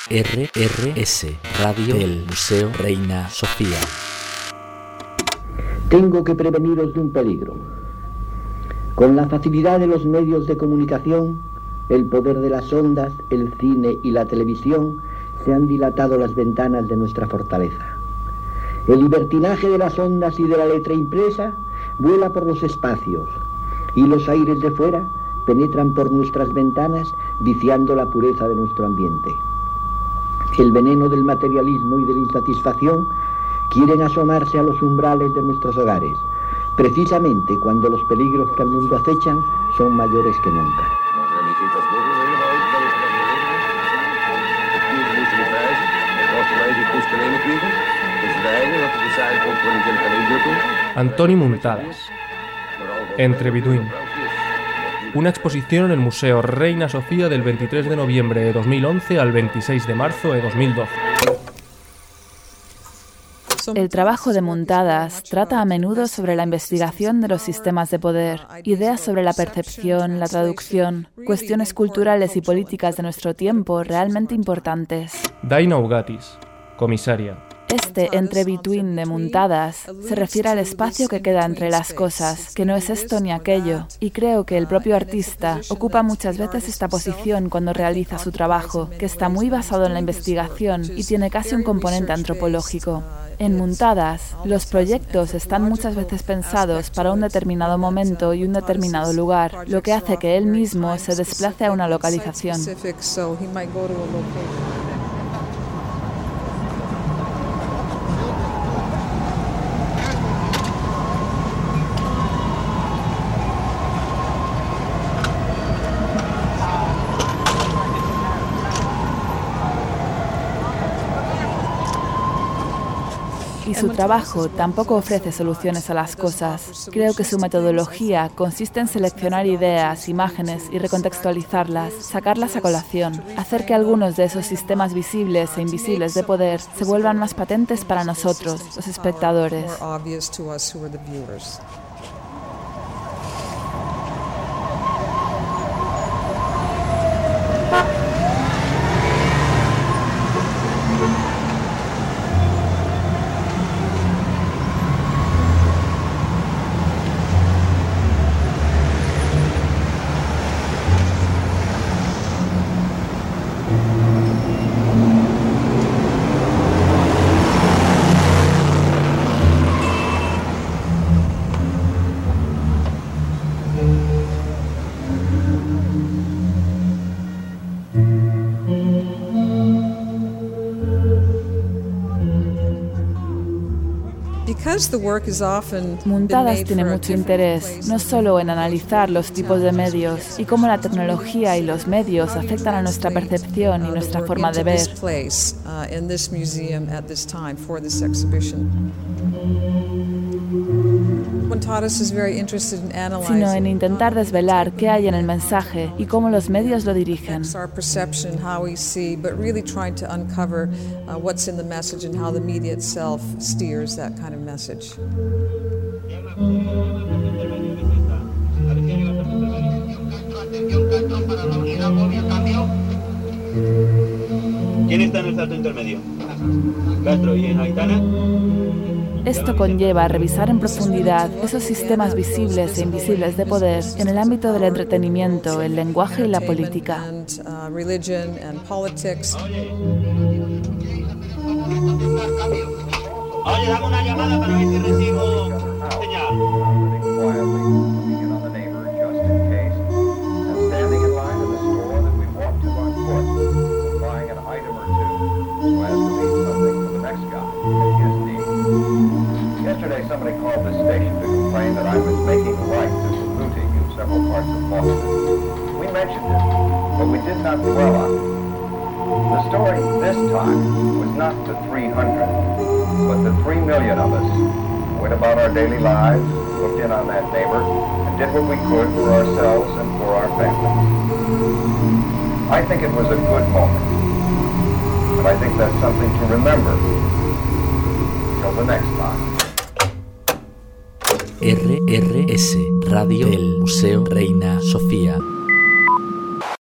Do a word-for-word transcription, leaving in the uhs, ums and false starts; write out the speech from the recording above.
R R S, Radio del Museo Reina Sofía. Tengo que preveniros de un peligro. Con la facilidad de los medios de comunicación, el poder de las ondas, el cine y la televisión, se han dilatado las ventanas de nuestra fortaleza. El libertinaje de las ondas y de la letra impresa vuela por los espacios, y los aires de fuera penetran por nuestras ventanas, viciando la pureza de nuestro ambiente. El veneno del materialismo y de la insatisfacción quieren asomarse a los umbrales de nuestros hogares, precisamente cuando los peligros que al mundo acechan son mayores que nunca. Antoni Muntadas, Entre Between. Una exposición en el Museo Reina Sofía del veintitrés de noviembre de dos mil once al veintiséis de marzo de dos mil doce. El trabajo de Muntadas trata a menudo sobre la investigación de los sistemas de poder, ideas sobre la percepción, la traducción, cuestiones culturales y políticas de nuestro tiempo realmente importantes. Daina Ugatis, comisaria. Este Entre Between de Muntadas se refiere al espacio que queda entre las cosas, que no es esto ni aquello, y creo que el propio artista ocupa muchas veces esta posición cuando realiza su trabajo, que está muy basado en la investigación y tiene casi un componente antropológico. En Muntadas, los proyectos están muchas veces pensados para un determinado momento y un determinado lugar, lo que hace que él mismo se desplace a una localización. Y su trabajo tampoco ofrece soluciones a las cosas. Creo que su metodología consiste en seleccionar ideas, imágenes y recontextualizarlas, sacarlas a colación, hacer que algunos de esos sistemas visibles e invisibles de poder se vuelvan más patentes para nosotros, los espectadores. Muntadas tiene mucho interés, no solo en analizar los tipos de medios y cómo la tecnología y los medios afectan a nuestra percepción y nuestra forma de ver, sino en intentar desvelar qué hay en el mensaje y cómo los medios lo dirigen. ¿Quién está en el salto intermedio? Castro. ¿Y en Aitana? Esto conlleva revisar en profundidad esos sistemas visibles e invisibles de poder en el ámbito del entretenimiento, el lenguaje y la política. Oye, dame una llamada para ver si recibo señal. Yesterday, somebody called this station to complain that I was making light of the looting in several parts of Boston. We mentioned it, but we did not dwell on it. The story this time was not the three hundred, but the three million of us who went about our daily lives, looked in on that neighbor, and did what we could for ourselves and for our families. I think it was a good moment, and I think that's something to remember till the next time. R R S, Radio del Museo Reina Sofía.